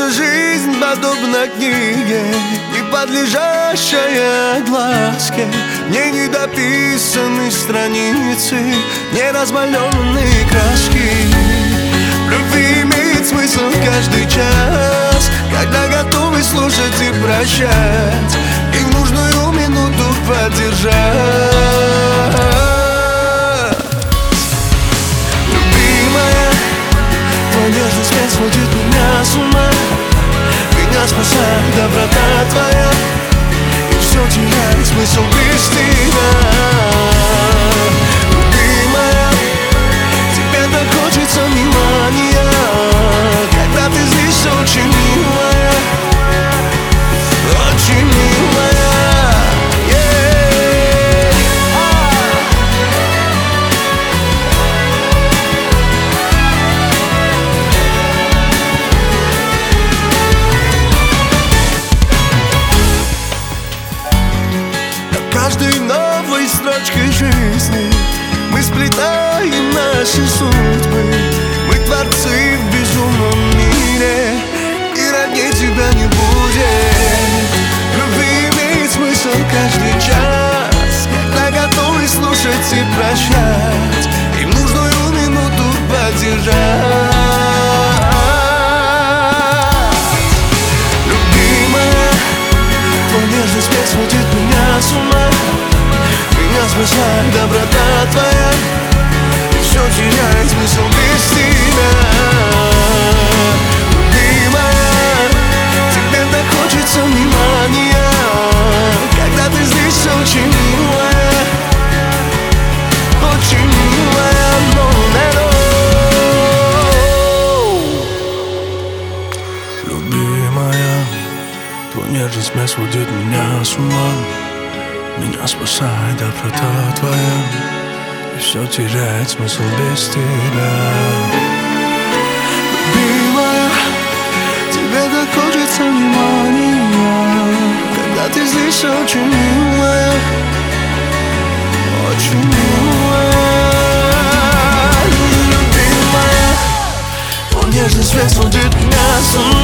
Наша жизнь подобна книге, не подлежащая огласке. Не недописаны страницы, не размалеваны краски. В любви имеет смысл каждый час, когда готовы слушать и прощать, и в нужную минуту поддержать. Любимая, твой нежный свет сводит меня с ума. Меня спасает доброта твоя, и все теряет смысл без тебя. Любимая, тебе так хочется внимания, когда ты здесь очень милая, очень милая. Каждой новой строчкой жизни мы сплетаем наши судьбы. Мы творцы в безумном мире, и роднее тебя не будет. Любви имеет смысл каждый час, когда готовы слушать и прощать, и в нужную минуту поддержать. Любимая, твой нежный свет сводит меня с ума. Меня спасает доброта твоя, и все теряет смысл без тебя. Любимая, тебе так хочется внимания, когда ты здесь очень милая, очень милая. Любимая, твой нежный смех сводит меня с ума. Меня спасает доброта твоя, и все теряет смысл без тебя. Любимая, тебе так хочется внимания, когда ты здесь очень милая, очень милая. Любимая, твой нежный свет сводит меня с ума.